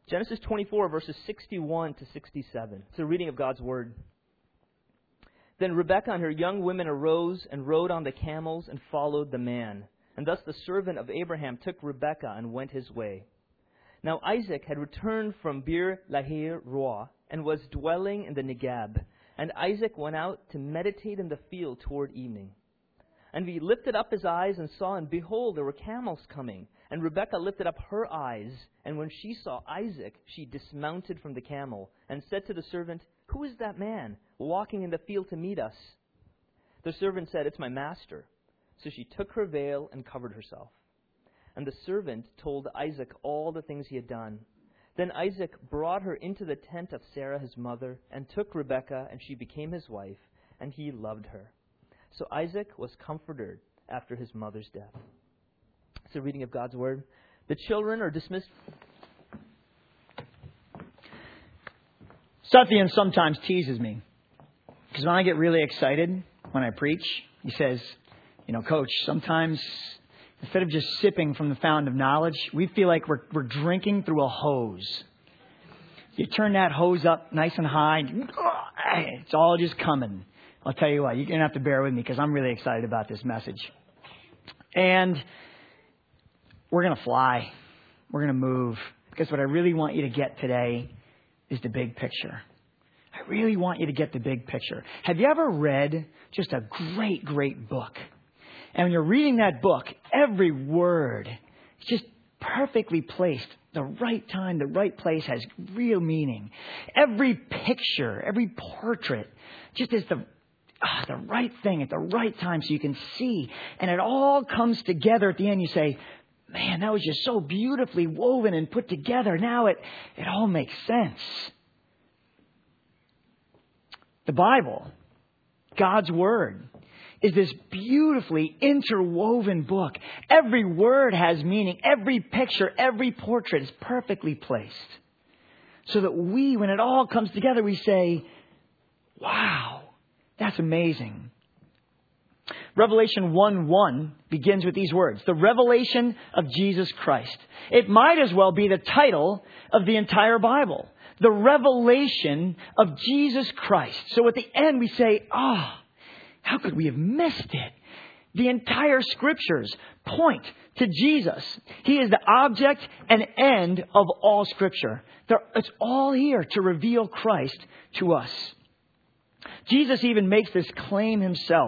Genesis 24, verses 61 to 67. It's a reading of God's Word. Then Rebekah and her young women arose and rode on the camels and followed the man. And thus the servant of Abraham took Rebekah and went his way. Now Isaac had returned from Bir Lahai Roi and was dwelling in the Negeb. And Isaac went out to meditate in the field toward evening. And he lifted up his eyes and saw, and behold, there were camels coming. And Rebekah lifted up her eyes, and when she saw Isaac, she dismounted from the camel, and said to the servant, "Who is that man walking in the field to meet us?" The servant said, "It's my master." So she took her veil and covered herself. And the servant told Isaac all the things he had done. Then Isaac brought her into the tent of Sarah his mother, and took Rebekah, and she became his wife, and he loved her. So Isaac was comforted after his mother's death. It's a reading of God's Word. The children are dismissed. Sathian sometimes teases me, because when I get really excited when I preach, he says, Coach, sometimes instead of just sipping from the fountain of knowledge, we feel like we're drinking through a hose. You turn that hose up nice and high, and it's all just coming. I'll tell you what, you're going to have to bear with me because I'm really excited about this message. And we're going to fly. We're going to move. Because what I really want you to get today is the big picture. I really want you to get the big picture. Have you ever read just a great, great book? And when you're reading that book, every word is just perfectly placed. The right time, the right place has real meaning. Every picture, every portrait just is the right thing at the right time so you can see. And it all comes together at the end. You say, man, that was just so beautifully woven and put together. Now it all makes sense. The Bible, God's Word, is this beautifully interwoven book. Every word has meaning. Every picture, every portrait is perfectly placed. So that we, when it all comes together, we say, wow, that's amazing. Revelation 1:1 begins with these words. The revelation of Jesus Christ. It might as well be the title of the entire Bible. The revelation of Jesus Christ. So at the end we say, how could we have missed it? The entire Scriptures point to Jesus. He is the object and end of all Scripture. It's all here to reveal Christ to us. Jesus even makes this claim himself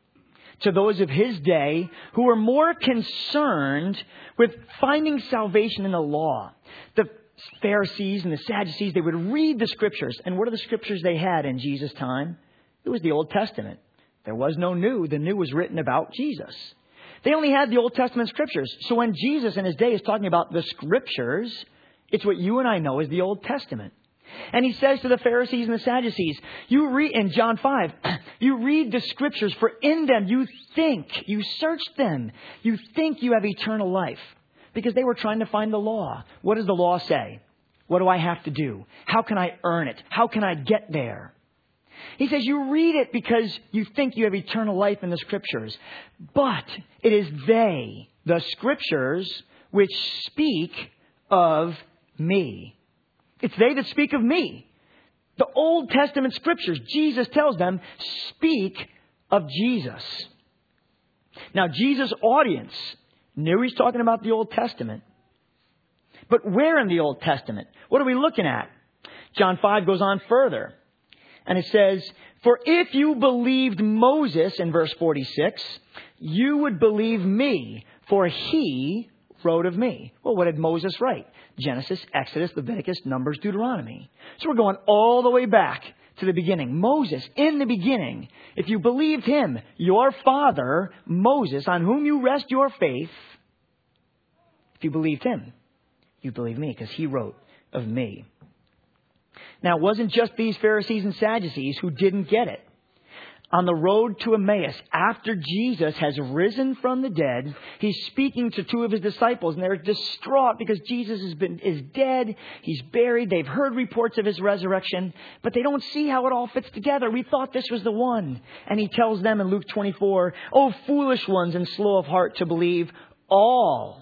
to those of his day who were more concerned with finding salvation in the law. The Pharisees and the Sadducees, they would read the Scriptures. And what are the Scriptures they had in Jesus' time? It was the Old Testament. There was no new. The new was written about Jesus. They only had the Old Testament Scriptures. So when Jesus in his day is talking about the Scriptures, it's what you and I know as the Old Testament. And he says to the Pharisees and the Sadducees, you read in John 5, you read the Scriptures, for in them you search them, you think you have eternal life. Because they were trying to find the law. What does the law say? What do I have to do? How can I earn it? How can I get there? He says you read it because you think you have eternal life in the Scriptures. But it is they, the Scriptures, which speak of me. It's they that speak of me. The Old Testament Scriptures, Jesus tells them, speak of Jesus. Now, Jesus' audience knew he's talking about the Old Testament. But where in the Old Testament? What are we looking at? John 5 goes on further. And it says, for if you believed Moses, in verse 46, you would believe me, for he wrote of me. Well, what did Moses write? Genesis, Exodus, Leviticus, Numbers, Deuteronomy. So we're going all the way back to the beginning. Moses, in the beginning, if you believed him, your father, Moses, on whom you rest your faith, if you believed him, you believe me, because he wrote of me. Now, it wasn't just these Pharisees and Sadducees who didn't get it. On the road to Emmaus, after Jesus has risen from the dead, he's speaking to two of his disciples, and they're distraught because Jesus is dead. He's buried. They've heard reports of his resurrection, but they don't see how it all fits together. We thought this was the one. And he tells them in Luke 24, "O foolish ones and slow of heart to believe all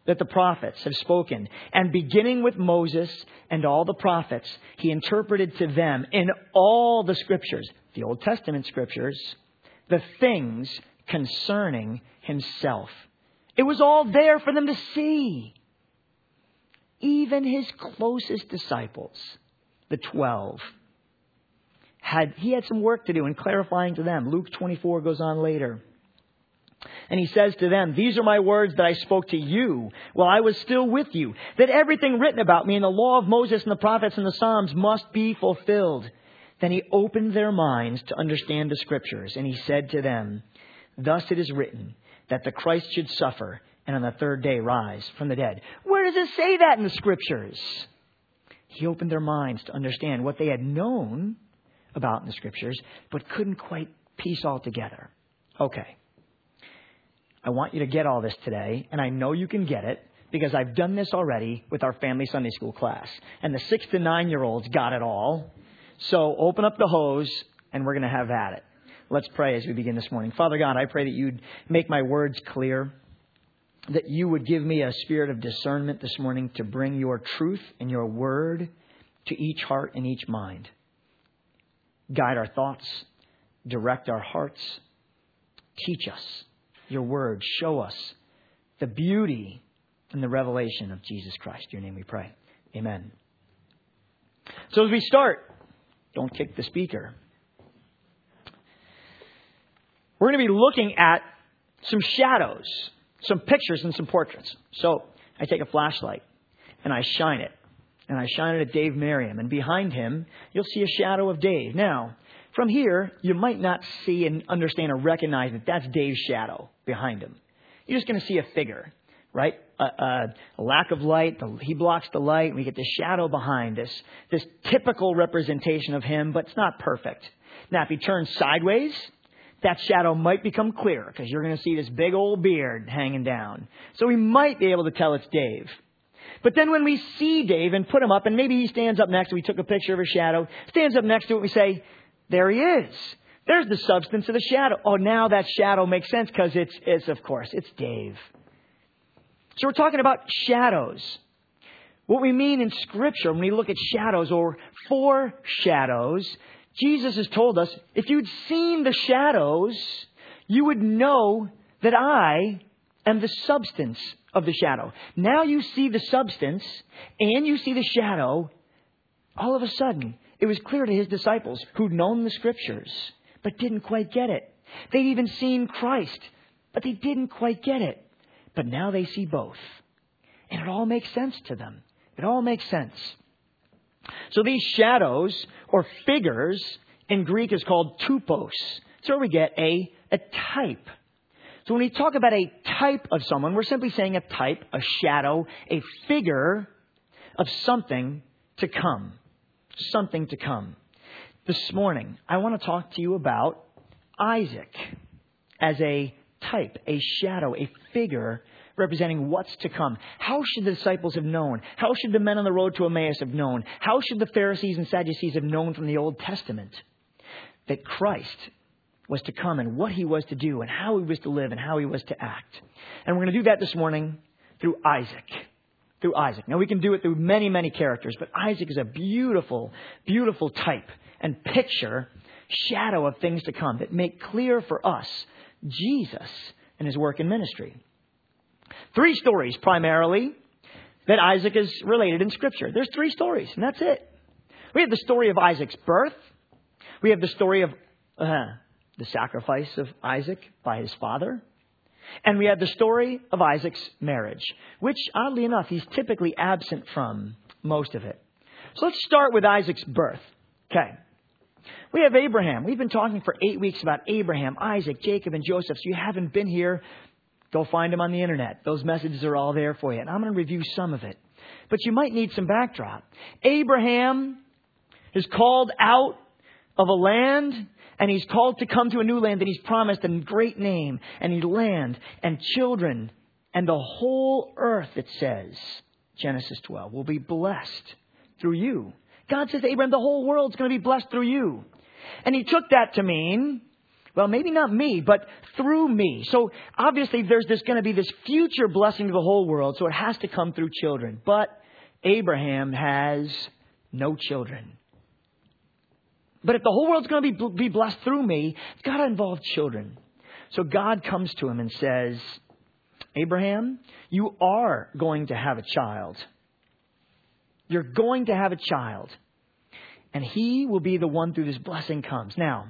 that the prophets have spoken. And beginning with Moses and all the prophets, he interpreted to them in all the scriptures, the Old Testament scriptures, the things concerning himself. It was all there for them to see. Even his closest disciples, the 12, he had some work to do in clarifying to them. Luke 24 goes on later. And he says to them, "These are my words that I spoke to you while I was still with you, that everything written about me in the law of Moses and the prophets and the Psalms must be fulfilled." Then he opened their minds to understand the scriptures. And he said to them, "Thus it is written that the Christ should suffer and on the third day rise from the dead." Where does it say that in the scriptures? He opened their minds to understand what they had known about in the scriptures, but couldn't quite piece all together. Okay. I want you to get all this today, and I know you can get it because I've done this already with our family Sunday school class. And the 6 to 9-year-olds got it all. So open up the hose, and we're going to have at it. Let's pray as we begin this morning. Father God, I pray that you'd make my words clear, that you would give me a spirit of discernment this morning to bring your truth and your word to each heart and each mind. Guide our thoughts, direct our hearts, teach us your word. Show us the beauty and the revelation of Jesus Christ. In your name we pray. Amen. So as we start, don't kick the speaker. We're going to be looking at some shadows, some pictures and some portraits. So I take a flashlight and I shine it. And I shine it at Dave Merriam. And behind him, you'll see a shadow of Dave. Now, from here, you might not see and understand or recognize that that's Dave's shadow behind him. You're just going to see a figure, right? A lack of light. He blocks the light. And we get this shadow behind this typical representation of him, but it's not perfect. Now, if he turns sideways, that shadow might become clearer because you're going to see this big old beard hanging down. So we might be able to tell it's Dave. But then when we see Dave and put him up, and maybe he stands up next to it, we took a picture of his shadow, stands up next to it, we say, there he is. There's the substance of the shadow. Oh, now that shadow makes sense because it's Dave. So we're talking about shadows. What we mean in Scripture when we look at shadows or foreshadows, Jesus has told us, if you'd seen the shadows, you would know that I am the substance of the shadow. Now you see the substance and you see the shadow. All of a sudden, it was clear to his disciples who'd known the scriptures, but didn't quite get it. They'd even seen Christ, but they didn't quite get it. But now they see both. And it all makes sense to them. It all makes sense. So these shadows or figures in Greek is called tupos. So where we get a type. So when we talk about a type of someone, we're simply saying a type, a shadow, a figure of something to come. Something to come. This morning, I want to talk to you about Isaac as a type, a shadow, a figure representing what's to come. How should the disciples have known? How should the men on the road to Emmaus have known? How should the Pharisees and Sadducees have known from the Old Testament that Christ was to come and what he was to do and how he was to live and how he was to act? And we're going to do that this morning through Isaac. Through Isaac. Now we can do it through many, many characters, but Isaac is a beautiful, beautiful type and picture, shadow of things to come that make clear for us Jesus and his work and ministry. 3 stories primarily that Isaac is related in Scripture. There's 3 stories, and that's it. We have the story of Isaac's birth. We have the story of the sacrifice of Isaac by his father. And we have the story of Isaac's marriage, which, oddly enough, he's typically absent from most of it. So let's start with Isaac's birth. Okay. We have Abraham. We've been talking for 8 weeks about Abraham, Isaac, Jacob, and Joseph. So you haven't been here, go find them on the internet. Those messages are all there for you. And I'm going to review some of it. But you might need some backdrop. Abraham is called out of a land, and he's called to come to a new land that he's promised a great name, and a land and children, and the whole earth, it says, Genesis 12, will be blessed through you. God says to Abraham, the whole world's going to be blessed through you. And he took that to mean Well, maybe not me, but through me. So obviously there's going to be this future blessing to the whole world, so it has to come through children. But Abraham has no children. But if the whole world's going to be blessed through me, it's got to involve children. So God comes to him and says, Abraham, you are going to have a child. You're going to have a child. And he will be the one through this blessing comes. Now,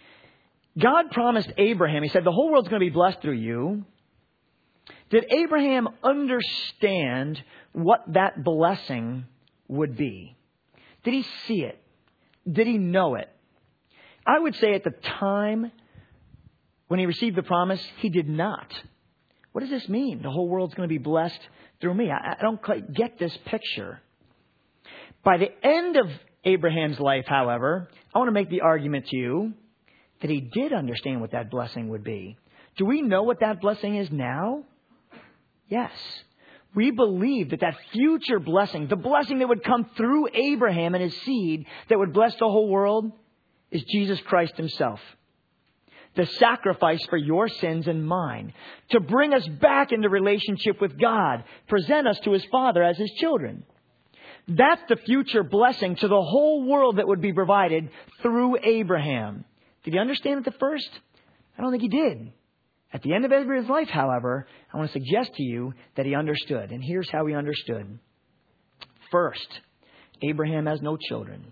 God promised Abraham, he said, the whole world's going to be blessed through you. Did Abraham understand what that blessing would be? Did he see it? Did he know it? I would say at the time when he received the promise, he did not. What does this mean? The whole world's going to be blessed through me. I don't quite get this picture. By the end of Abraham's life, however, I want to make the argument to you that he did understand what that blessing would be. Do we know what that blessing is now? Yes. We believe that future blessing, the blessing that would come through Abraham and his seed that would bless the whole world, is Jesus Christ himself. The sacrifice for your sins and mine, to bring us back into relationship with God, present us to his Father as his children. That's the future blessing to the whole world that would be provided through Abraham. Did he understand it at first? I don't think he did. At the end of Abraham's life, however, I want to suggest to you that he understood. And here's how he understood. First, Abraham has no children.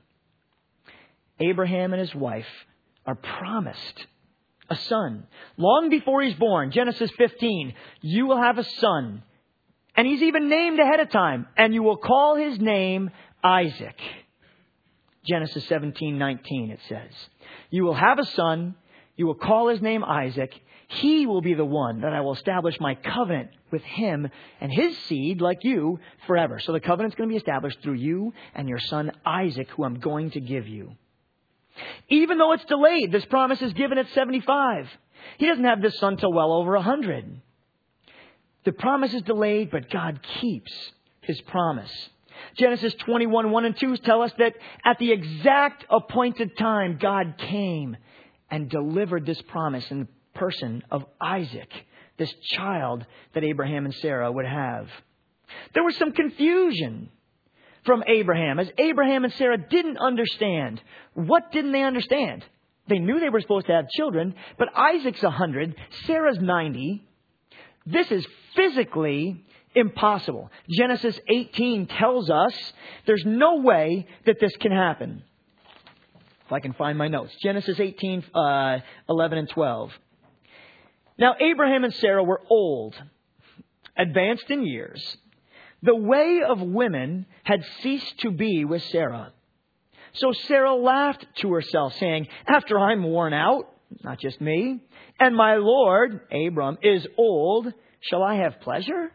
Abraham and his wife are promised a son. Long before he's born, Genesis 15, you will have a son. And he's even named ahead of time. And you will call his name Isaac. Genesis 17:19, it says. You will have a son. You will call his name Isaac. He will be the one that I will establish my covenant with him and his seed, like you, forever. So the covenant's going to be established through you and your son Isaac, who I'm going to give you. Even though it's delayed, this promise is given at 75. He doesn't have this son till well over 100. The promise is delayed, but God keeps his promise. Genesis 21:1 and 2 tell us that at the exact appointed time, God came and delivered this promise in the person of Isaac, this child that Abraham and Sarah would have. There was some confusion from Abraham, as Abraham and Sarah didn't understand. What didn't they understand? They knew they were supposed to have children, but Isaac's 100, Sarah's 90. This is physically impossible. Genesis 18 tells us there's no way that this can happen. If I can find my notes. Genesis 18, 11 and 12. Now, Abraham and Sarah were old, advanced in years. The way of women had ceased to be with Sarah. So Sarah laughed to herself, saying, after I'm worn out, not just me, and my Lord, Abram, is old, shall I have pleasure?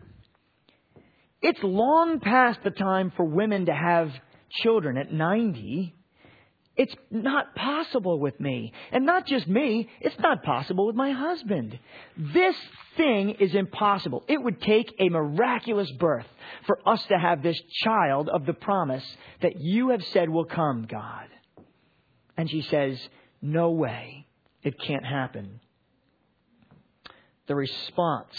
It's long past the time for women to have children at 90. It's not possible with me. And not just me, it's not possible with my husband. This thing is impossible. It would take a miraculous birth for us to have this child of the promise that you have said will come, God. And she says, no way. It can't happen. The response,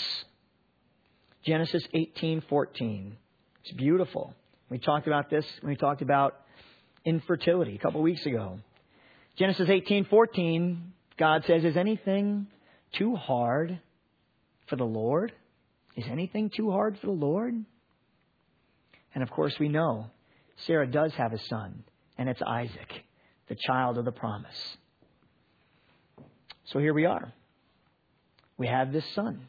Genesis 18:14. It's beautiful. We talked about this when we talked about infertility a couple of weeks ago. Genesis 18:14, God says, is anything too hard for the Lord? Is anything too hard for the Lord? And of course we know Sarah does have a son, and it's Isaac, the child of the promise. So here we are. We have this son.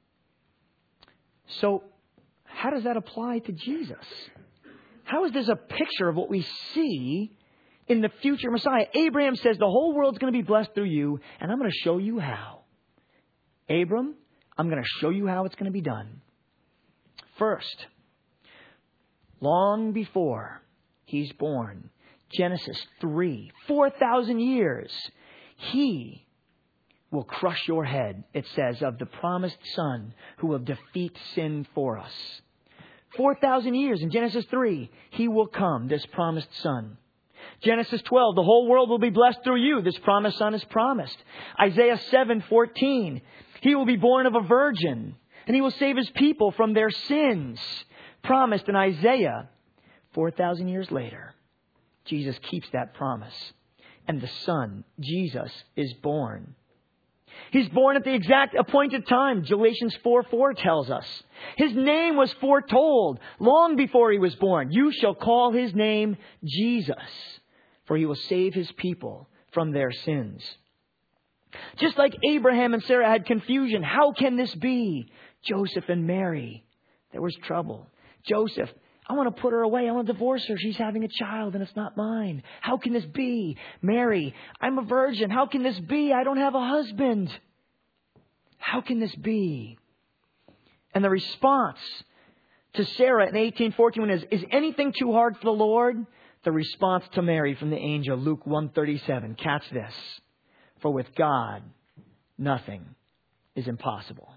So how does that apply to Jesus? How is this a picture of what we see in the future Messiah? Abraham says the whole world's going to be blessed through you, and I'm going to show you how. Abram, I'm going to show you how it's going to be done. First, long before he's born, Genesis 3, 4,000 years, he will crush your head, it says, of the promised son who will defeat sin for us. 4,000 years in Genesis 3, he will come, this promised son. Genesis 12, the whole world will be blessed through you. This promised son is promised. Isaiah 7:14, he will be born of a virgin, and he will save his people from their sins. Promised in Isaiah. 4,000 years later, Jesus keeps that promise. And the Son, Jesus, is born. He's born at the exact appointed time. Galatians 4:4 tells us. His name was foretold long before he was born. You shall call his name Jesus, for he will save his people from their sins. Just like Abraham and Sarah had confusion. How can this be? Joseph and Mary, there was trouble. Joseph, I want to put her away. I want to divorce her. She's having a child and it's not mine. How can this be? Mary, I'm a virgin. How can this be? I don't have a husband. How can this be? And the response to Sarah in 18:14 is anything too hard for the Lord? The response to Mary from the angel, Luke 1:37. Catch this. For with God, nothing is impossible.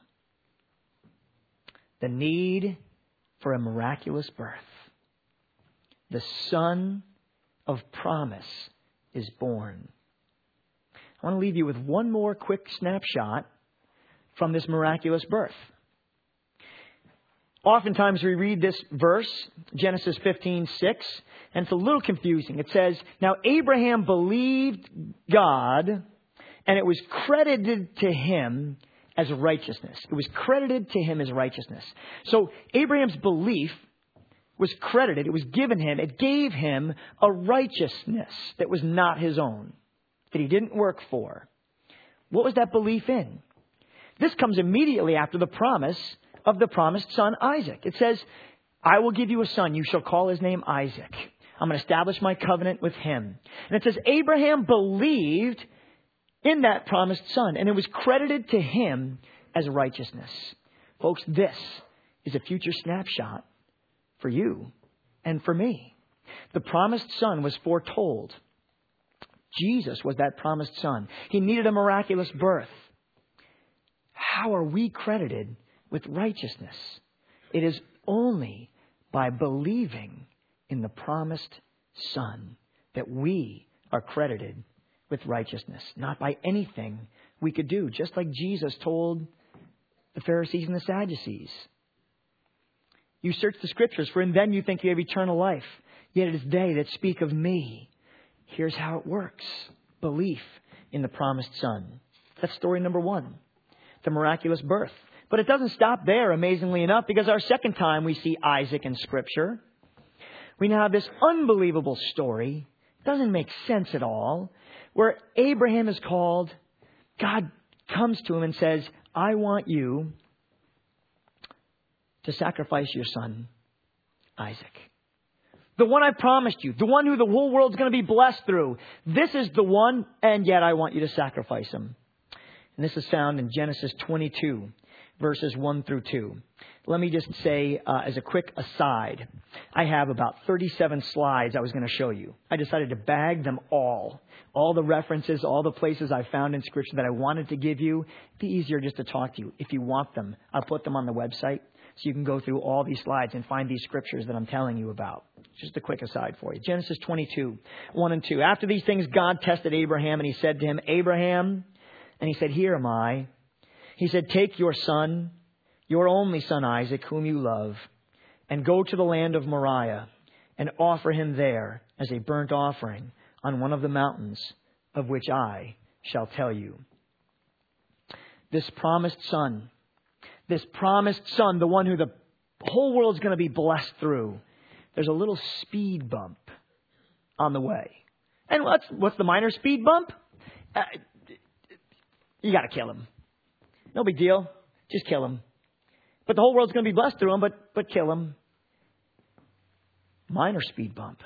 The need for a miraculous birth. The Son of promise is born. I want to leave you with one more quick snapshot from this miraculous birth. Oftentimes we read this verse, Genesis 15:6, and it's a little confusing. It says, now Abraham believed God, and it was credited to him as righteousness. It was credited to him as righteousness. So Abraham's belief was credited. It was given him. It gave him a righteousness that was not his own, that he didn't work for. What was that belief in? This comes immediately after the promise of the promised son Isaac. It says, I will give you a son. You shall call his name Isaac. I'm going to establish my covenant with him. And it says, Abraham believed in that promised son, and it was credited to him as righteousness. Folks, this is a future snapshot for you and for me. The promised son was foretold. Jesus was that promised son. He needed a miraculous birth. How are we credited with righteousness? It is only by believing in the promised son that we are credited with righteousness, not by anything we could do, just like Jesus told the Pharisees and the Sadducees. You search the Scriptures, for in them you think you have eternal life, yet it is they that speak of me. Here's how it works. Belief in the promised son. That's story number one, the miraculous birth. But it doesn't stop there, amazingly enough, because our second time we see Isaac in Scripture, we now have this unbelievable story. Doesn't make sense at all. Where Abraham is called, God comes to him and says, I want you to sacrifice your son, Isaac. The one I promised you, the one who the whole world's going to be blessed through. This is the one, and yet I want you to sacrifice him. And this is found in Genesis 22, verses 1 through 2. Let me just say, as a quick aside, I have about 37 slides I was going to show you. I decided to bag them all the references, all the places I found in Scripture that I wanted to give you. It'd be easier just to talk to you. If you want them, I'll put them on the website so you can go through all these slides and find these Scriptures that I'm telling you about. Just a quick aside for you. Genesis 22, 1 and 2. After these things, God tested Abraham, and he said to him, Abraham, and he said, here am I. He said, take your son, your only son Isaac, whom you love, and go to the land of Moriah and offer him there as a burnt offering on one of the mountains of which I shall tell you. This promised son, the one who the whole world's going to be blessed through, there's a little speed bump on the way. And what's the minor speed bump? You got to kill him. No big deal. Just kill him. But the whole world's going to be blessed through him, but kill him. Minor speed bump.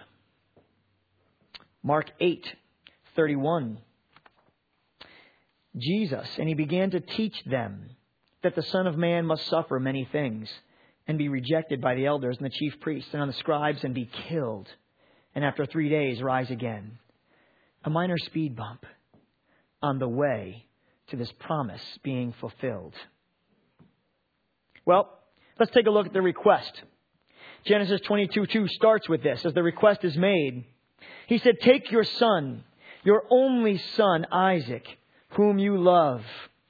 Mark 8:31. Jesus, and he began to teach them that the Son of Man must suffer many things and be rejected by the elders and the chief priests and on the scribes and be killed, and after 3 days rise again. A minor speed bump on the way to this promise being fulfilled. Well, let's take a look at the request. Genesis 22:2 starts with this. As the request is made, He said, take your son, your only son, Isaac, whom you love.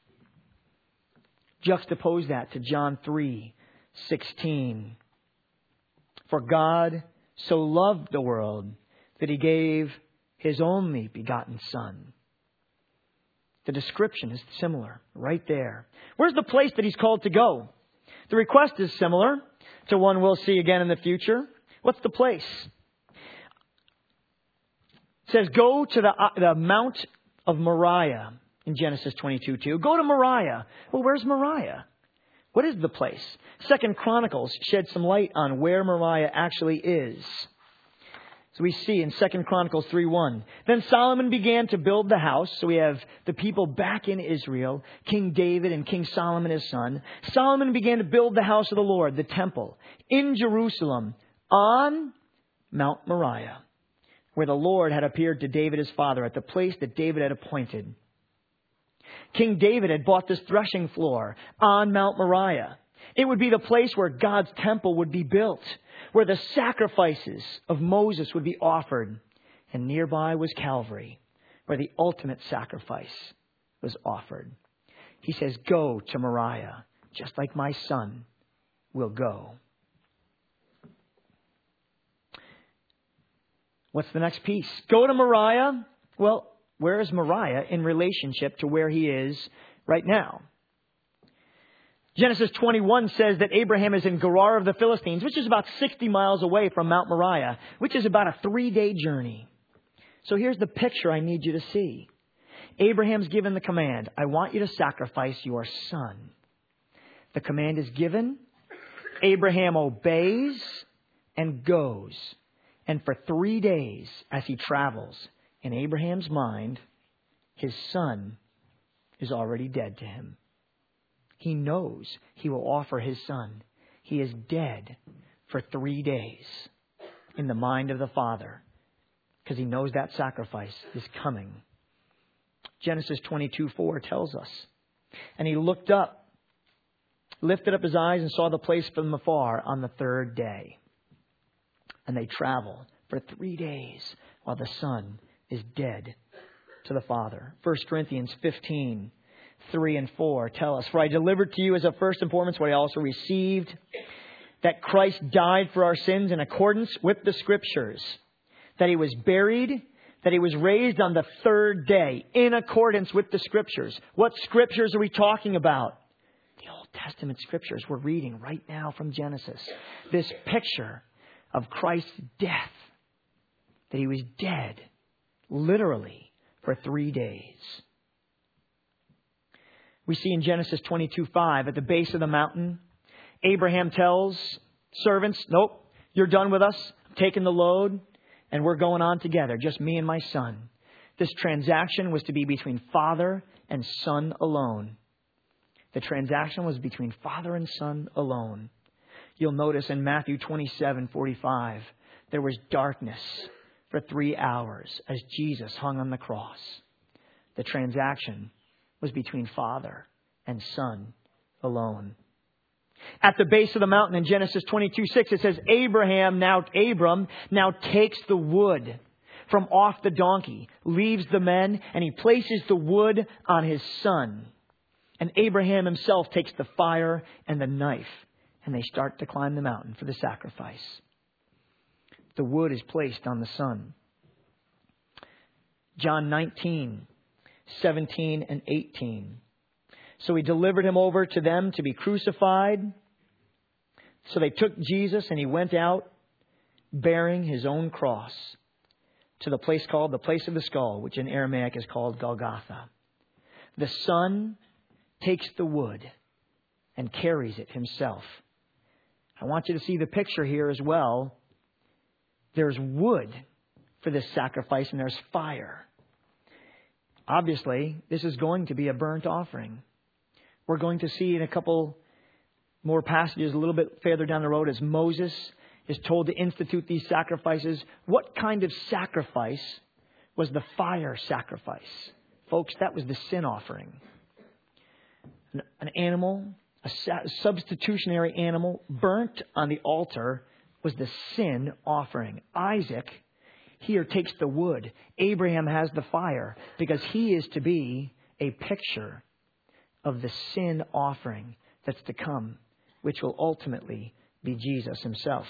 Juxtapose that to John 3:16. For God so loved the world that He gave His only begotten Son. The description is similar right there. Where's the place that He's called to go? The request is similar to one we'll see again in the future. What's the place? It says, go to the Mount of Moriah in Genesis 22:2. Go to Moriah. Well, where's Moriah? What is the place? 2 Chronicles shed some light on where Moriah actually is. So we see in 2 Chronicles 3:1. Then Solomon began to build the house. So we have the people back in Israel, King David and King Solomon his son. Solomon began to build the house of the Lord, the temple, in Jerusalem on Mount Moriah, where the Lord had appeared to David his father at the place that David had appointed. King David had bought this threshing floor on Mount Moriah. It would be the place where God's temple would be built, where the sacrifices of Moses would be offered. And nearby was Calvary, where the ultimate sacrifice was offered. He says, go to Moriah, just like my son will go. What's the next piece? Go to Moriah. Well, where is Moriah in relationship to where he is right now? Genesis 21 says that Abraham is in Gerar of the Philistines, which is about 60 miles away from Mount Moriah, which is about a 3-day journey. So here's the picture I need you to see. Abraham's given the command, I want you to sacrifice your son. The command is given. Abraham obeys and goes. And for 3 days, as he travels, in Abraham's mind, his son is already dead to him. He knows he will offer his son. He is dead for 3 days in the mind of the Father, because he knows that sacrifice is coming. Genesis 22:4 tells us, and he looked up, lifted up his eyes and saw the place from afar on the 3rd day. And they travel for 3 days while the son is dead to the Father. 1 Corinthians 15:3 and 4 tell us, for I delivered to you as of first importance what I also received, that Christ died for our sins in accordance with the Scriptures, that He was buried, that He was raised on the 3rd day in accordance with the Scriptures. What Scriptures are we talking about? The Old Testament Scriptures we're reading right now from Genesis. This picture of Christ's death, that He was dead, literally, for 3 days. We see in Genesis 22:5, at the base of the mountain, Abraham tells servants, nope, you're done with us. I'm taking the load, and we're going on together, just me and my son. This transaction was to be between father and son alone. The transaction was between father and son alone. You'll notice in Matthew 27:45, there was darkness for 3 hours as Jesus hung on the cross. The transaction was between father and son alone. At the base of the mountain in Genesis 22:6, it says, Abram now takes the wood from off the donkey, leaves the men, and he places the wood on his son. And Abraham himself takes the fire and the knife, and they start to climb the mountain for the sacrifice. The wood is placed on the son. John 19:17 and 18. So He delivered Him over to them to be crucified. So they took Jesus and He went out bearing His own cross to the place called the place of the skull, which in Aramaic is called Golgotha. The Son takes the wood and carries it Himself. I want you to see the picture here as well. There's wood for this sacrifice and there's fire. Obviously, this is going to be a burnt offering. We're going to see in a couple more passages a little bit further down the road as Moses is told to institute these sacrifices. What kind of sacrifice was the fire sacrifice? Folks, that was the sin offering. An animal, a substitutionary animal burnt on the altar was the sin offering. Isaac, here takes the wood. Abraham has the fire, because he is to be a picture of the sin offering that's to come, which will ultimately be Jesus himself.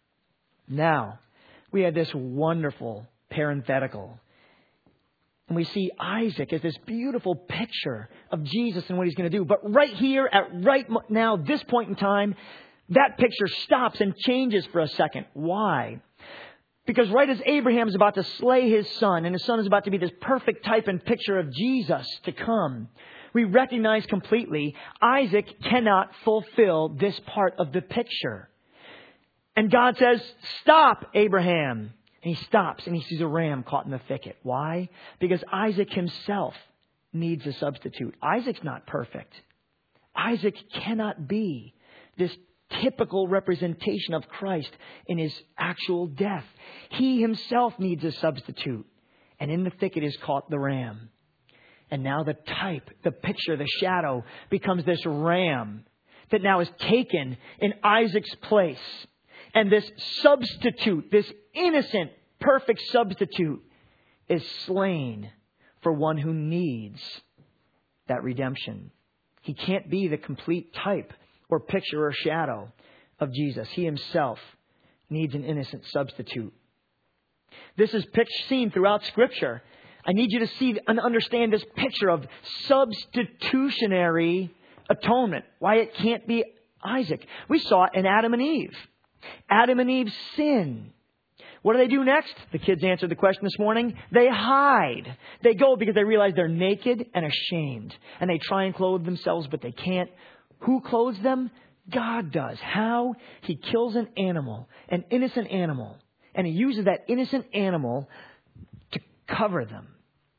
Now, we had this wonderful parenthetical. And we see Isaac as this beautiful picture of Jesus and what he's going to do. But right here, at right now, this point in time, that picture stops and changes for a second. Why? Because right as Abraham is about to slay his son, and his son is about to be this perfect type and picture of Jesus to come, we recognize completely Isaac cannot fulfill this part of the picture. And God says, "Stop, Abraham." And he stops and he sees a ram caught in the thicket. Why? Because Isaac himself needs a substitute. Isaac's not perfect. Isaac cannot be this typical representation of Christ in his actual death. He himself needs a substitute. And in the thicket is caught the ram. And now the type, the picture, the shadow becomes this ram that now is taken in Isaac's place. And this substitute, this innocent, perfect substitute, is slain for one who needs that redemption. He can't be the complete type or picture or shadow of Jesus. He himself needs an innocent substitute. This is seen throughout Scripture. I need you to see and understand this picture of substitutionary atonement. Why it can't be Isaac. We saw it in Adam and Eve. Adam and Eve's sin. What do they do next? The kids answered the question this morning. They hide. They go because they realize they're naked and ashamed. And they try and clothe themselves, but they can't. Who clothes them? God does. How? He kills an animal, an innocent animal. And he uses that innocent animal to cover them.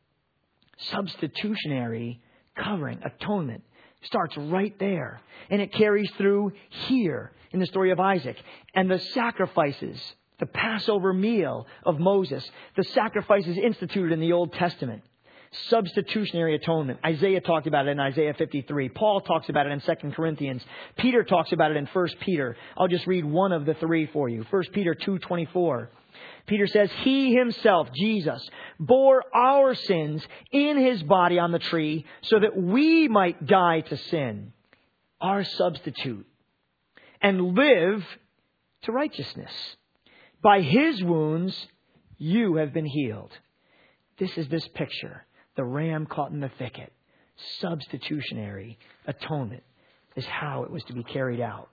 Substitutionary covering, atonement, starts right there. And it carries through here in the story of Isaac. And the sacrifices, the Passover meal of Moses, the sacrifices instituted in the Old Testament. Substitutionary atonement. Isaiah talked about it in Isaiah 53. Paul talks about it in 2 Corinthians. Peter talks about it in 1 Peter. I'll just read one of the three for you. 1 Peter 2:24. Peter says, He himself, Jesus, bore our sins in his body on the tree so that we might die to sin, our substitute, and live to righteousness. By his wounds, you have been healed. This is this picture. The ram caught in the thicket. Substitutionary atonement is how it was to be carried out.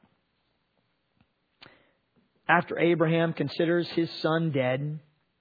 After Abraham considers his son dead,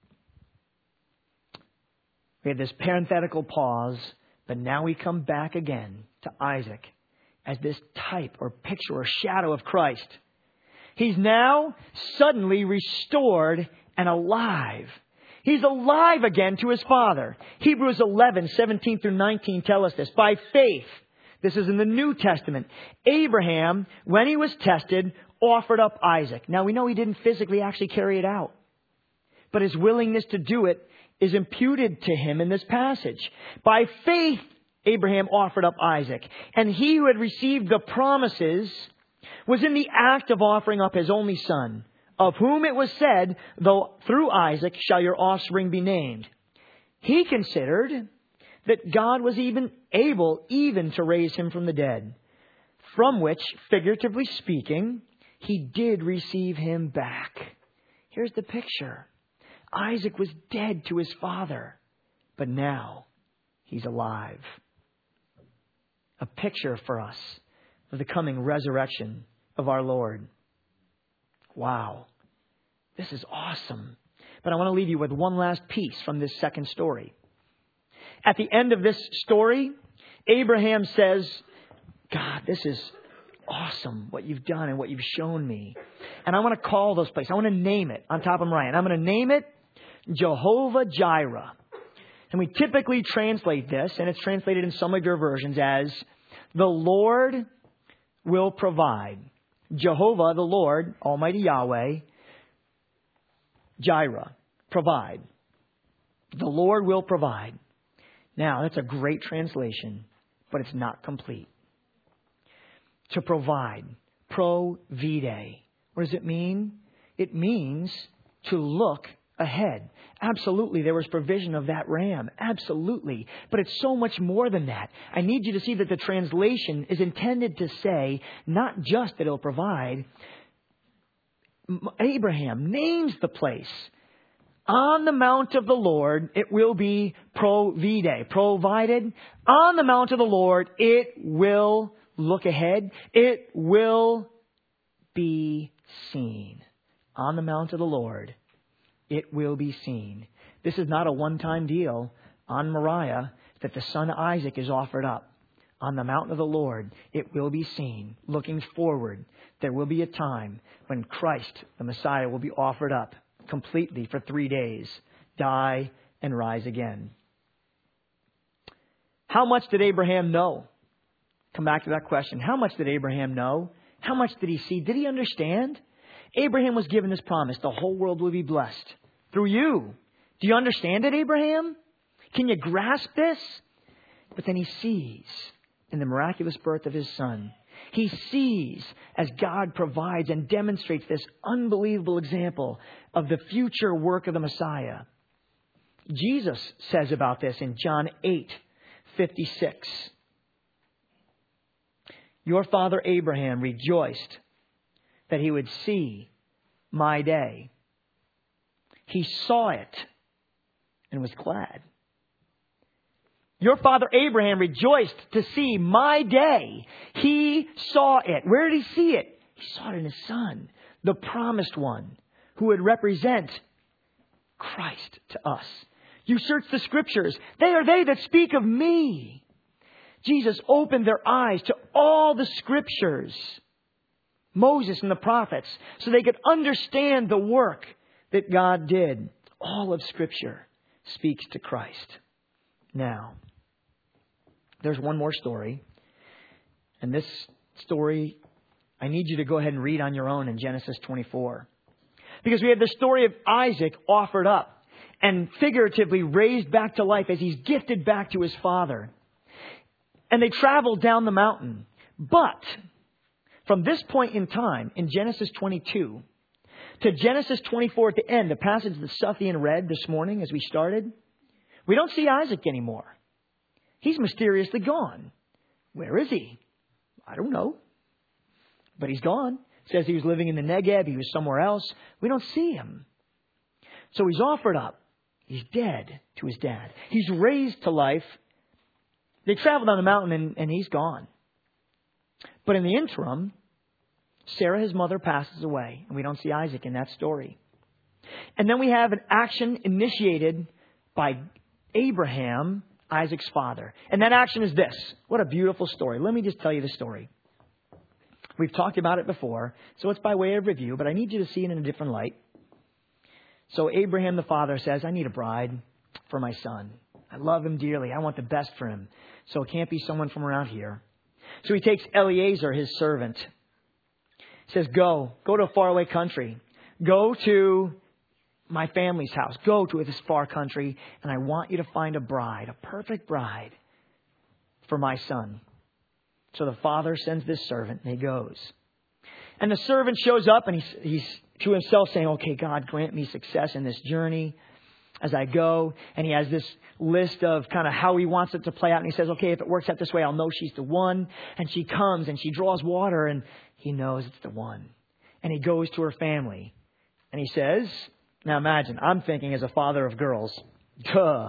we had this parenthetical pause, but now we come back again to Isaac as this type or picture or shadow of Christ. He's now suddenly restored and alive. He's alive again to his father. Hebrews 11:17 through 19 tell us this. By faith, this is in the New Testament, Abraham, when he was tested, offered up Isaac. Now we know he didn't physically actually carry it out, but his willingness to do it is imputed to him in this passage. By faith, Abraham offered up Isaac, and he who had received the promises was in the act of offering up his only son, of whom it was said, though through Isaac shall your offspring be named. He considered that God was even able to raise him from the dead, from which, figuratively speaking, he did receive him back. Here's the picture. Isaac was dead to his father, but now he's alive. A picture for us of the coming resurrection of our Lord. Wow. This is awesome. But I want to leave you with one last piece from this second story. At the end of this story, Abraham says, God, this is awesome what you've done and what you've shown me. And I want to call those places. I want to name it on top of Ryan. I'm going to name it Jehovah Jireh. And we typically translate this, and it's translated in some of your versions as the Lord will provide. Jehovah, the Lord, Almighty Yahweh, Jireh, provide. The Lord will provide. Now, that's a great translation, but it's not complete. To provide. Provide. What does it mean? It means to look ahead. Absolutely, there was provision of that ram. Absolutely. But it's so much more than that. I need you to see that the translation is intended to say not just that it'll provide. Abraham names the place. On the mount of the Lord, it will be provided. On the mount of the Lord, it will, look ahead, it will be seen. On the mount of the Lord, it will be seen. This is not a one-time deal on Moriah that the son Isaac is offered up. On the mountain of the Lord, it will be seen. Looking forward, there will be a time when Christ, the Messiah, will be offered up completely for 3 days, die and rise again. How much did Abraham know? Come back to that question. How much did Abraham know? How much did he see? Did he understand? Abraham was given this promise. The whole world will be blessed through you. Do you understand it, Abraham? Can you grasp this? But then he sees in the miraculous birth of his son. He sees as God provides and demonstrates this unbelievable example of the future work of the Messiah. Jesus says about this in John 8:56. Your father Abraham rejoiced that he would see my day. He saw it and was glad. Your father Abraham rejoiced to see my day. He saw it. Where did he see it? He saw it in his son, the promised one, who would represent Christ to us. You search the Scriptures. They are they that speak of me. Jesus opened their eyes to all the Scriptures, Moses and the prophets, so they could understand the work that God did. All of Scripture speaks to Christ. Now, there's one more story. And this story, I need you to go ahead and read on your own in Genesis 24. Because we have the story of Isaac offered up and figuratively raised back to life as he's gifted back to his father. And they traveled down the mountain. But from this point in time, in Genesis 22, to Genesis 24 at the end, the passage that Suthian read this morning as we started, we don't see Isaac anymore. He's mysteriously gone. Where is he? I don't know. But he's gone. It says he was living in the Negev. He was somewhere else. We don't see him. So he's offered up. He's dead to his dad. He's raised to life. They traveled on the mountain and he's gone. But in the interim, Sarah, his mother, passes away. And we don't see Isaac in that story. And then we have an action initiated by Abraham, Isaac's father. And that action is this. What a beautiful story. Let me just tell you the story. We've talked about it before, so it's by way of review, but I need you to see it in a different light. So Abraham the father says, I need a bride for my son. I love him dearly. I want the best for him. So it can't be someone from around here. So he takes Eliezer, his servant. He says, go to a faraway country. Go to my family's house. Go to this far country, and I want you to find a bride, a perfect bride for my son. So the father sends this servant, and he goes. And the servant shows up, and he's to himself saying, okay, God, grant me success in this journey as I go. And he has this list of kind of how he wants it to play out. And he says, okay, if it works out this way, I'll know she's the one. And she comes, and she draws water, and he knows it's the one. And he goes to her family, and he says, now imagine, I'm thinking as a father of girls, duh.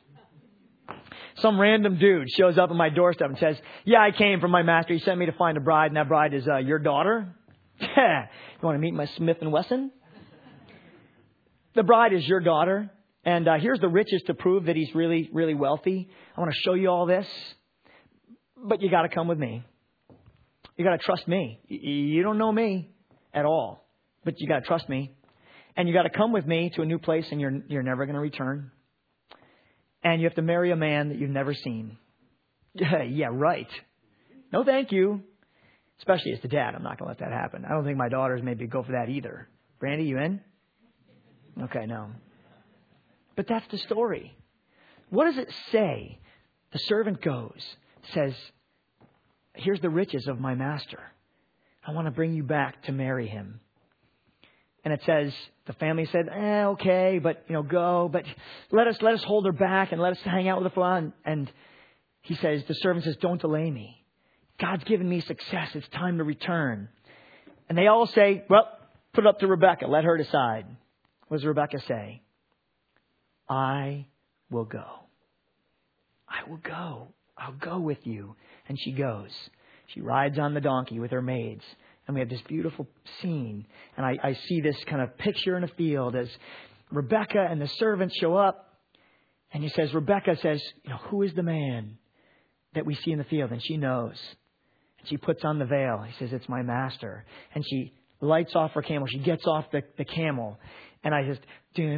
Some random dude shows up on my doorstep and says, yeah, I came from my master. He sent me to find a bride, and that bride is your daughter. You want to meet my Smith & Wesson? The bride is your daughter. And here's the riches to prove that he's really, really wealthy. I want to show you all this. But you got to come with me. You got to trust me. You don't know me at all. But you got to trust me. And you got to come with me to a new place, and you're never going to return. And you have to marry a man that you've never seen. Yeah, right. No, thank you. Especially as the dad, I'm not going to let that happen. I don't think my daughters maybe go for that either. Brandy, you in? Okay, no. But that's the story. What does it say? The servant goes, says, here's the riches of my master. I want to bring you back to marry him. And it says, the family said, okay, but, go. But let us hold her back and let us hang out with her for a while. And he says, the servant says, don't delay me. God's given me success. It's time to return. And they all say, well, put it up to Rebecca. Let her decide. What does Rebecca say? I will go. I will go. I'll go with you. And she goes. She rides on the donkey with her maids. And we have this beautiful scene. And I see this kind of picture in a field as Rebecca and the servants show up. And he says, Rebecca says, who is the man that we see in the field? And she knows. And she puts on the veil. He says, it's my master. And she lights off her camel. She gets off the camel. And I just,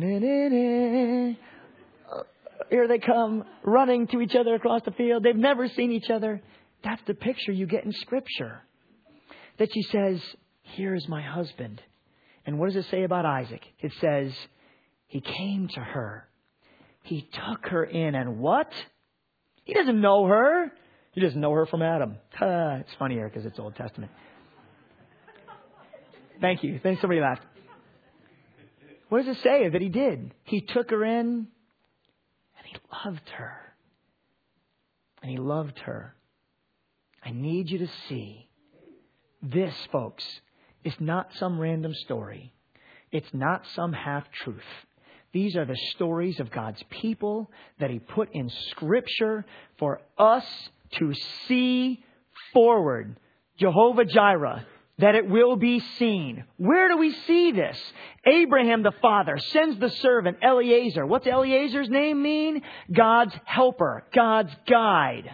here they come, running to each other across the field. They've never seen each other. That's the picture you get in Scripture. That she says, here is my husband. And what does it say about Isaac? It says, he came to her. He took her in. And what? He doesn't know her. He doesn't know her from Adam. It's funnier because it's Old Testament. Thank you. Thanks, somebody laughed. What does it say that he did? He took her in and he loved her. And he loved her. I need you to see this, folks, is not some random story. It's not some half-truth. These are the stories of God's people that He put in Scripture for us to see forward. Jehovah Jireh, that it will be seen. Where do we see this? Abraham the father sends the servant Eliezer. What's Eliezer's name mean? God's helper, God's guide.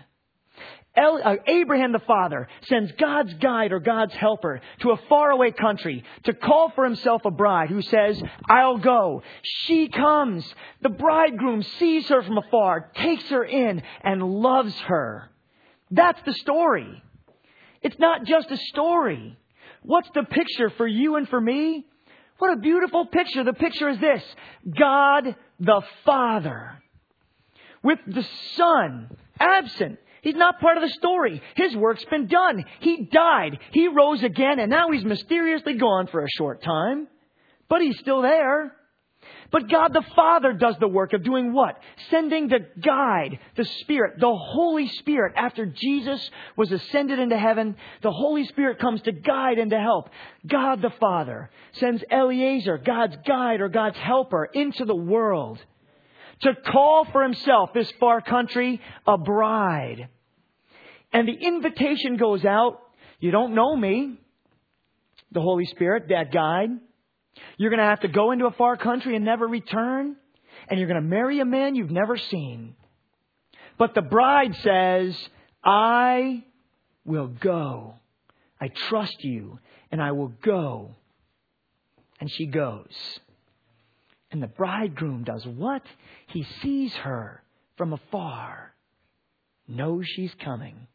Abraham the father sends God's guide or God's helper to a faraway country to call for himself a bride who says, I'll go. She comes. The bridegroom sees her from afar, takes her in, and loves her. That's the story. It's not just a story. What's the picture for you and for me? What a beautiful picture. The picture is this. God the Father with the Son absent. He's not part of the story. His work's been done. He died. He rose again, and now He's mysteriously gone for a short time. But He's still there. But God the Father does the work of doing what? Sending the guide, the Spirit, the Holy Spirit. After Jesus was ascended into heaven, the Holy Spirit comes to guide and to help. God the Father sends Eliezer, God's guide or God's helper, into the world to call for Himself, this far country, a bride. And the invitation goes out. You don't know me, the Holy Spirit, that guide. You're going to have to go into a far country and never return. And you're going to marry a man you've never seen. But the bride says, I will go. I trust you and I will go. And she goes. And the bridegroom does what? He sees her from afar. Knows she's coming.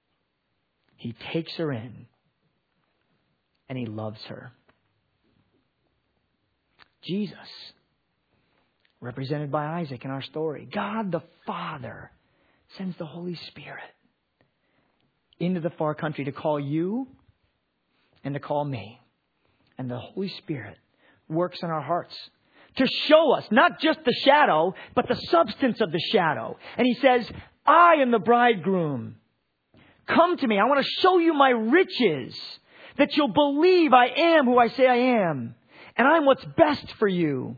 He takes her in. And he loves her. Jesus, represented by Isaac in our story. God the Father sends the Holy Spirit into the far country to call you and to call me. And the Holy Spirit works in our hearts to show us not just the shadow, but the substance of the shadow. And He says, I am the bridegroom. Come to me. I want to show you my riches, that you'll believe I am who I say I am. And I'm what's best for you.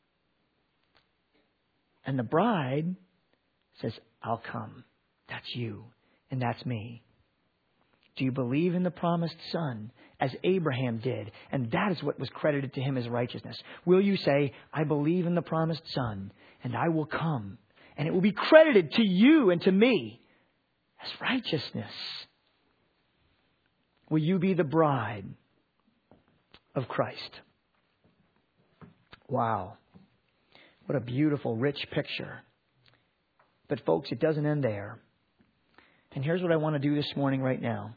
And the bride says, I'll come. That's you. And that's me. Do you believe in the promised Son as Abraham did? And that is what was credited to him as righteousness. Will you say, I believe in the promised Son and I will come. And it will be credited to you and to me as righteousness. Will you be the bride of Christ? Wow. What a beautiful, rich picture. But folks, it doesn't end there. And here's what I want to do this morning right now.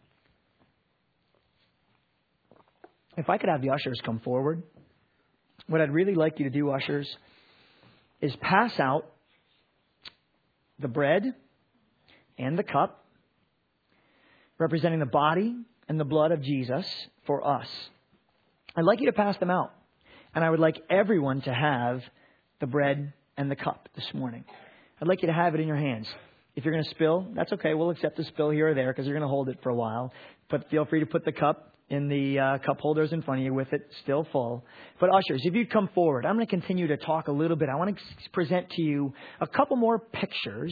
If I could have the ushers come forward, what I'd really like you to do, ushers, is pass out the bread and the cup, representing the body and the blood of Jesus for us. I'd like you to pass them out. And I would like everyone to have the bread and the cup this morning. I'd like you to have it in your hands. If you're going to spill, that's okay. We'll accept the spill here or there because you're going to hold it for a while. But feel free to put the cup in the cup holders in front of you with it still full. But ushers, if you'd come forward, I'm going to continue to talk a little bit. I want to present to you a couple more pictures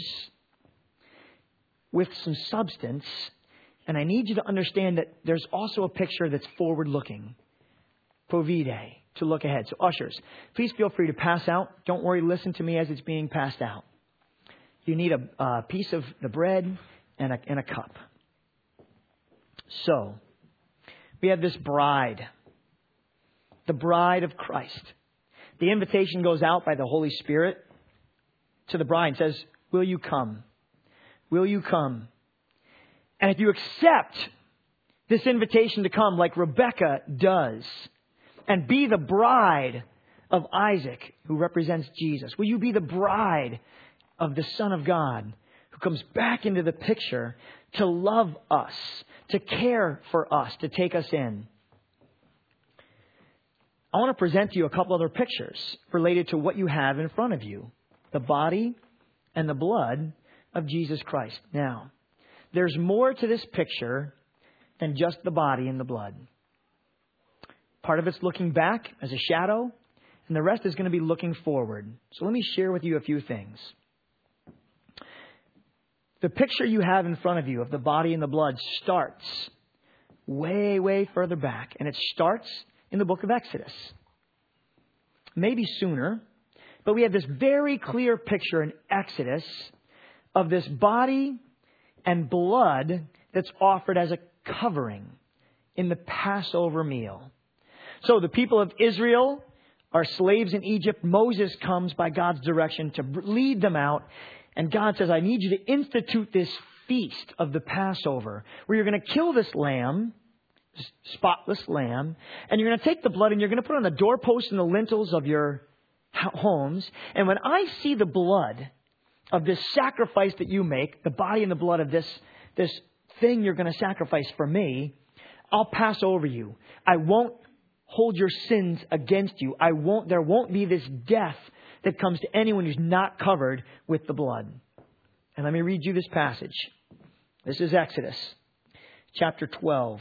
with some substance. And I need you to understand that there's also a picture that's forward-looking. Provide, to look ahead. So ushers, please feel free to pass out. Don't worry, listen to me as it's being passed out. You need a piece of the bread and a cup. So, we have this bride. The bride of Christ. The invitation goes out by the Holy Spirit to the bride and says, will you come? Will you come? And if you accept this invitation to come like Rebecca does and be the bride of Isaac, who represents Jesus, will you be the bride of the Son of God, who comes back into the picture to love us, to care for us, to take us in? I want to present to you a couple other pictures related to what you have in front of you. The body and the blood of Jesus Christ. Now, there's more to this picture than just the body and the blood. Part of it's looking back as a shadow, and the rest is going to be looking forward. So let me share with you a few things. The picture you have in front of you of the body and the blood starts way, way further back. And it starts in the book of Exodus. Maybe sooner. But we have this very clear picture in Exodus of this body and blood that's offered as a covering in the Passover meal. So the people of Israel are slaves in Egypt. Moses comes by God's direction to lead them out. And God says, I need you to institute this feast of the Passover where you're going to kill this lamb, this spotless lamb, and you're going to take the blood and you're going to put it on the doorposts and the lintels of your homes. And when I see the blood of this sacrifice that you make, the body and the blood of this thing you're going to sacrifice for me, I'll pass over you. I won't hold your sins against you. There won't be this death that comes to anyone who's not covered with the blood. And let me read you this passage. This is Exodus chapter 12.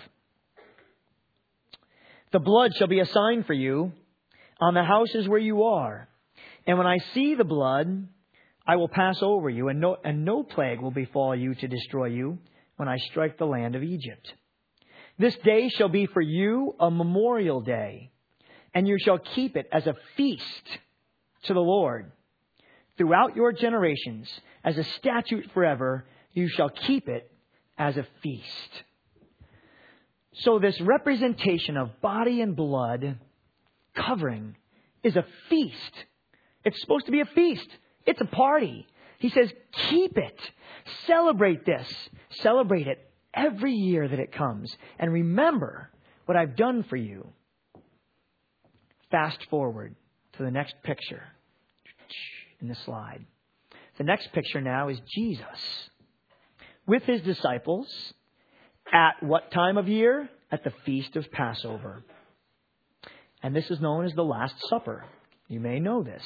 The blood shall be a sign for you on the houses where you are. And when I see the blood, I will pass over you, and no plague will befall you to destroy you when I strike the land of Egypt. This day shall be for you a memorial day, and you shall keep it as a feast to the Lord. Throughout your generations, as a statute forever, you shall keep it as a feast. So this representation of body and blood covering is a feast. It's supposed to be a feast. It's a party. He says, keep it. Celebrate this. Celebrate it every year that it comes. And remember what I've done for you. Fast forward to the next picture in the slide. The next picture now is Jesus with his disciples at what time of year? At the Feast of Passover. And this is known as the Last Supper. You may know this.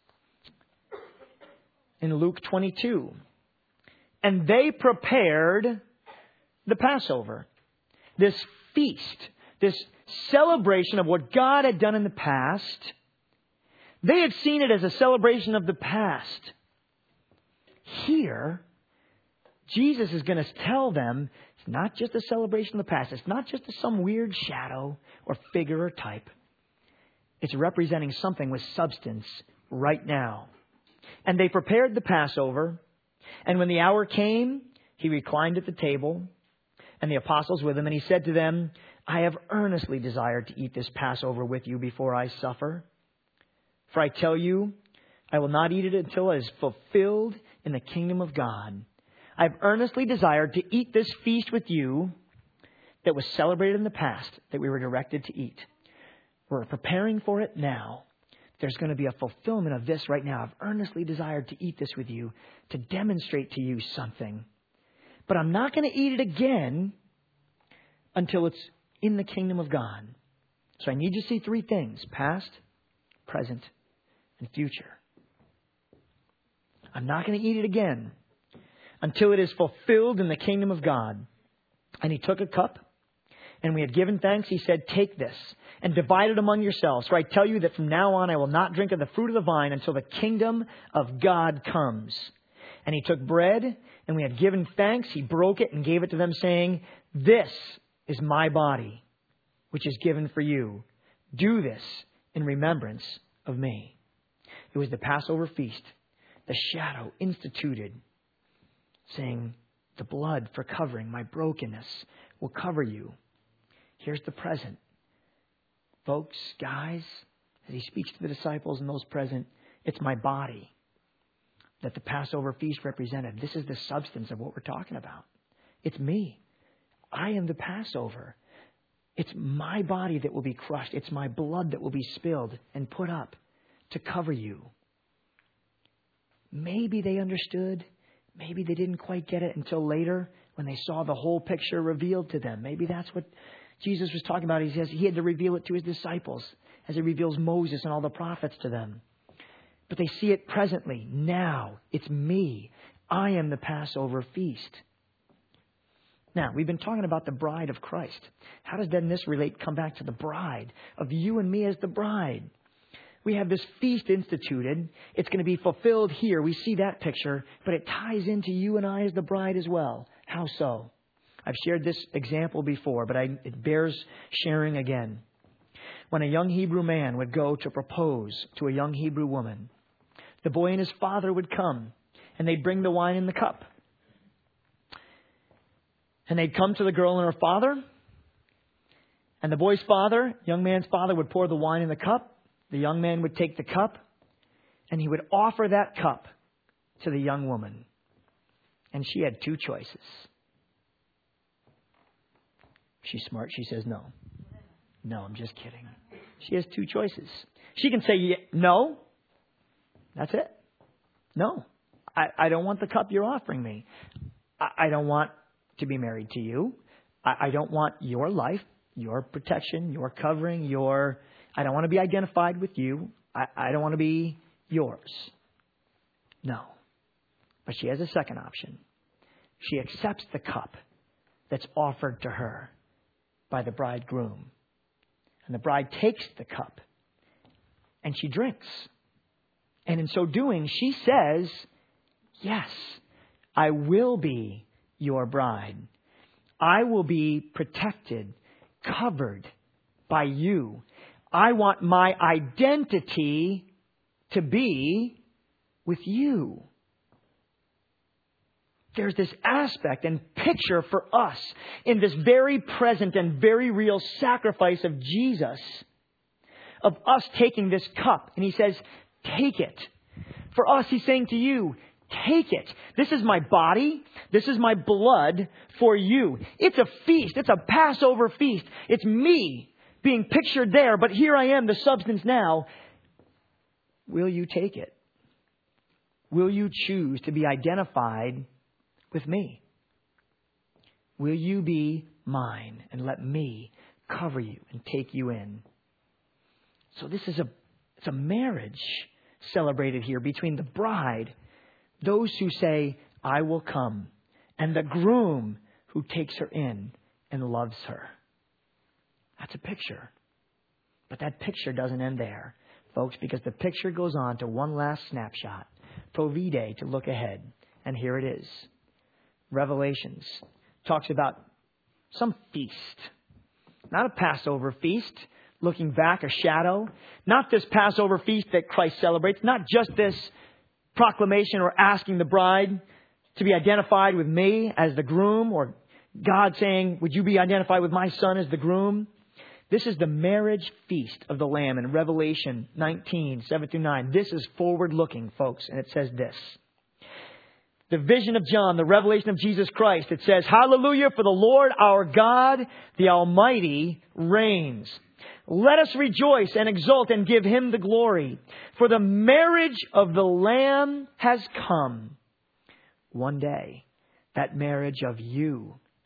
In Luke 22. And they prepared the Passover. This feast, this celebration of what God had done in the past. They had seen it as a celebration of the past. Here, Jesus is going to tell them it's not just a celebration of the past. It's not just some weird shadow or figure or type. It's representing something with substance right now. And they prepared the Passover. And when the hour came, he reclined at the table and the apostles with him. And he said to them, I have earnestly desired to eat this Passover with you before I suffer. For I tell you, I will not eat it until it is fulfilled in the kingdom of God. I have earnestly desired to eat this feast with you that was celebrated in the past, that we were directed to eat. We're preparing for it now. There's going to be a fulfillment of this right now. I've earnestly desired to eat this with you, to demonstrate to you something. But I'm not going to eat it again until it's in the kingdom of God. So I need you to see three things: past, present, and future. I'm not going to eat it again until it is fulfilled in the kingdom of God. And he took a cup, and we had given thanks. He said, take this and divide it among yourselves. For I tell you that from now on I will not drink of the fruit of the vine until the kingdom of God comes. And he took bread, and we had given thanks. He broke it and gave it to them, saying, this is my body, which is given for you. Do this in remembrance of me. It was the Passover feast. The shadow instituted, saying, the blood for covering my brokenness will cover you. Here's the present. Folks, guys, as he speaks to the disciples and those present, it's my body that the Passover feast represented. This is the substance of what we're talking about. It's me. I am the Passover. It's my body that will be crushed. It's my blood that will be spilled and put up to cover you. Maybe they understood. Maybe they didn't quite get it until later when they saw the whole picture revealed to them. Maybe that's what Jesus was talking about. He says he had to reveal it to his disciples as he reveals Moses and all the prophets to them. But they see it presently. Now, it's me. I am the Passover feast. Now, we've been talking about the bride of Christ. How does then this come back to the bride, of you and me as the bride? We have this feast instituted. It's going to be fulfilled here. We see that picture, but it ties into you and I as the bride as well. How so? I've shared this example before, but it bears sharing again. When a young Hebrew man would go to propose to a young Hebrew woman, the boy and his father would come, and they'd bring the wine in the cup. And they'd come to the girl and her father, and the boy's father, young man's father, would pour the wine in the cup. The young man would take the cup, and he would offer that cup to the young woman. And she had two choices. She's smart. She says no. No, I'm just kidding. She has two choices. She can say no. That's it. No. I don't want the cup you're offering me. I don't want to be married to you. I don't want your life, your protection, your covering, I don't want to be identified with you. I don't want to be yours. No. But she has a second option. She accepts the cup that's offered to her by the bridegroom. And the bride takes the cup and she drinks. And in so doing, she says, yes, I will be your bride. I will be protected, covered by you. I want my identity to be with you. There's this aspect and picture for us in this very present and very real sacrifice of Jesus, of us taking this cup. And he says, take it. For us, he's saying to you, take it. This is my body. This is my blood for you. It's a feast. It's a Passover feast. It's me being pictured there, but here I am, the substance now. Will you take it? Will you choose to be identified with me? Will you be mine and let me cover you and take you in? So this is it's a marriage celebrated here between the bride, those who say, I will come, and the groom who takes her in and loves her. That's a picture. But that picture doesn't end there, folks, because the picture goes on to one last snapshot. Provide, to look ahead. And here it is. Revelations talks about some feast. Not a Passover feast, looking back, a shadow. Not this Passover feast that Christ celebrates. Not just this proclamation or asking the bride to be identified with me as the groom, or God saying, would you be identified with my son as the groom? This is the marriage feast of the Lamb in Revelation 19, 7-9. This is forward-looking, folks, and it says this. The vision of John, the revelation of Jesus Christ. It says, hallelujah, for the Lord our God, the Almighty, reigns. Let us rejoice and exult and give him the glory. For the marriage of the Lamb has come. One day, that marriage of you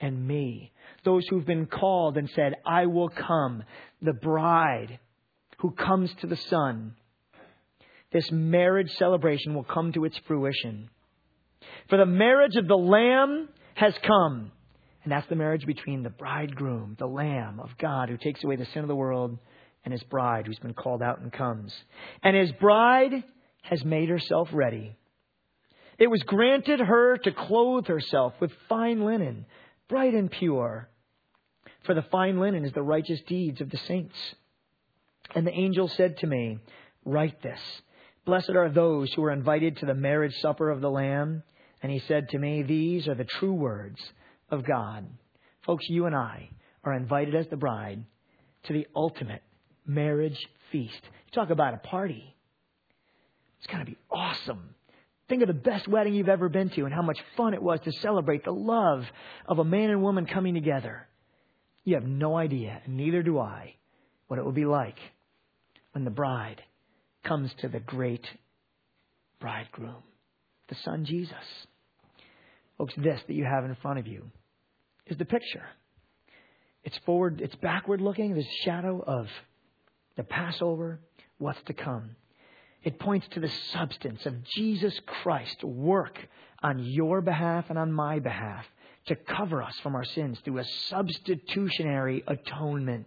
and me. Those who've been called and said, I will come. The bride who comes to the Son. This marriage celebration will come to its fruition. For the marriage of the Lamb has come. And that's the marriage between the bridegroom, the Lamb of God who takes away the sin of the world, and His bride who's been called out and comes. And His bride has made herself ready. It was granted her to clothe herself with fine linen, bright and pure. For the fine linen is the righteous deeds of the saints. And the angel said to me, write this. Blessed are those who are invited to the marriage supper of the Lamb. And he said to me, these are the true words of God. Folks, you and I are invited as the bride to the ultimate marriage feast. You talk about a party. It's going to be awesome. Think of the best wedding you've ever been to and how much fun it was to celebrate the love of a man and woman coming together. You have no idea, and neither do I, what it will be like when the bride comes to the great bridegroom, the Son Jesus. Folks, this that you have in front of you is the picture. It's forward, it's backward looking, this shadow of the Passover, what's to come. It points to the substance of Jesus Christ's work on your behalf and on my behalf to cover us from our sins through a substitutionary atonement.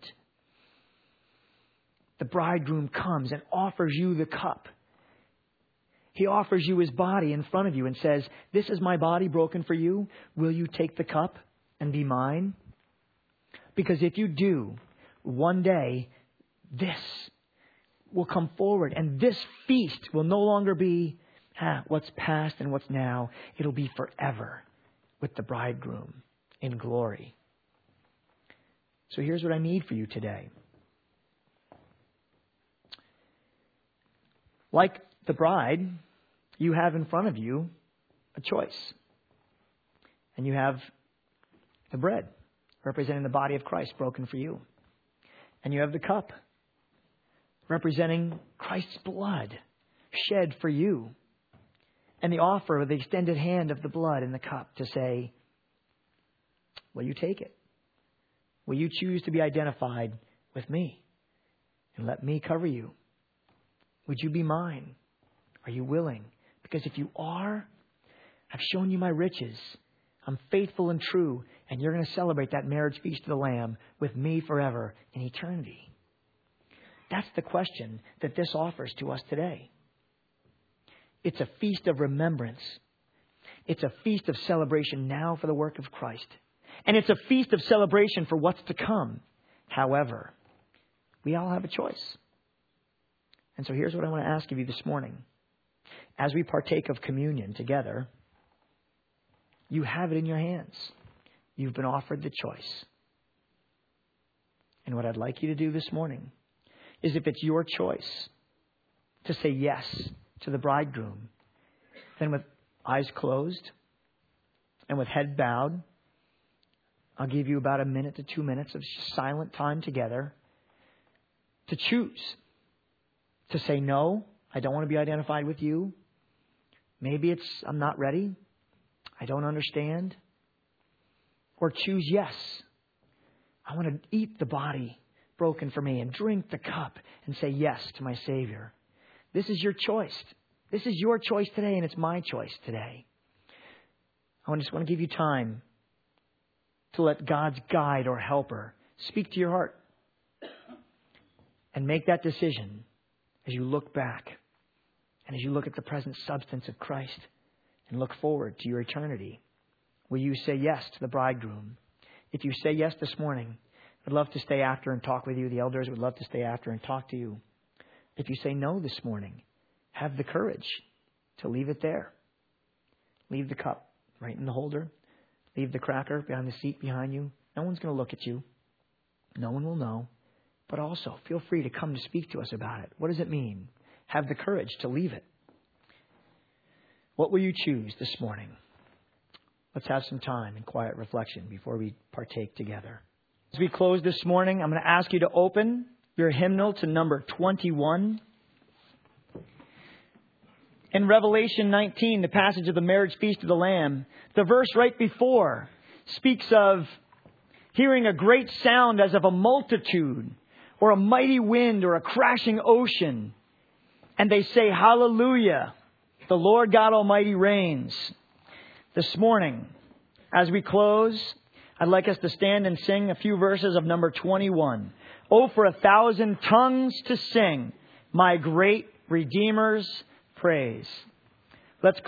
The bridegroom comes and offers you the cup. He offers you His body in front of you and says, this is my body broken for you. Will you take the cup and be mine? Because if you do, one day this will come forward, and this feast will no longer be what's past and what's now. It'll be forever with the bridegroom in glory. So here's what I need for you today. Like the bride, you have in front of you a choice. And you have the bread representing the body of Christ broken for you. And you have the cup representing Christ's blood shed for you. And the offer of the extended hand of the blood in the cup to say, will you take it? Will you choose to be identified with me and let me cover you? Would you be mine? Are you willing? Because if you are, I've shown you my riches. I'm faithful and true, and you're going to celebrate that marriage feast of the Lamb with me forever in eternity. That's the question that this offers to us today. It's a feast of remembrance. It's a feast of celebration now for the work of Christ. And it's a feast of celebration for what's to come. However, we all have a choice. And so here's what I want to ask of you this morning. As we partake of communion together, you have it in your hands. You've been offered the choice. And what I'd like you to do this morning is, if it's your choice to say yes to the bridegroom, then with eyes closed and with head bowed, I'll give you about 1 to 2 minutes of silent time together to choose. To say, no, I don't want to be identified with you. Maybe it's, I'm not ready. I don't understand. Or choose, yes. I want to eat the body broken for me and drink the cup and say yes to my Savior. This is your choice. This is your choice today, and it's my choice today. I just want to give you time to let God's guide or helper speak to your heart and make that decision as you look back and as you look at the present substance of Christ and look forward to your eternity. Will you say yes to the bridegroom? If you say yes this morning, I'd love to stay after and talk with you. The elders would love to stay after and talk to you. If you say no this morning, have the courage to leave it there. Leave the cup right in the holder. Leave the cracker behind the seat behind you. No one's going to look at you. No one will know. But also, feel free to come to speak to us about it. What does it mean? Have the courage to leave it. What will you choose this morning? Let's have some time in quiet reflection before we partake together. As we close this morning, I'm going to ask you to open your hymnal to number 21. In Revelation 19, the passage of the marriage feast of the Lamb, the verse right before speaks of hearing a great sound as of a multitude, or a mighty wind, or a crashing ocean. And they say, Hallelujah, the Lord God Almighty reigns. This morning, as we close, I'd like us to stand and sing a few verses of number 21. Oh, for 1,000 tongues to sing my great Redeemer's praise. Let's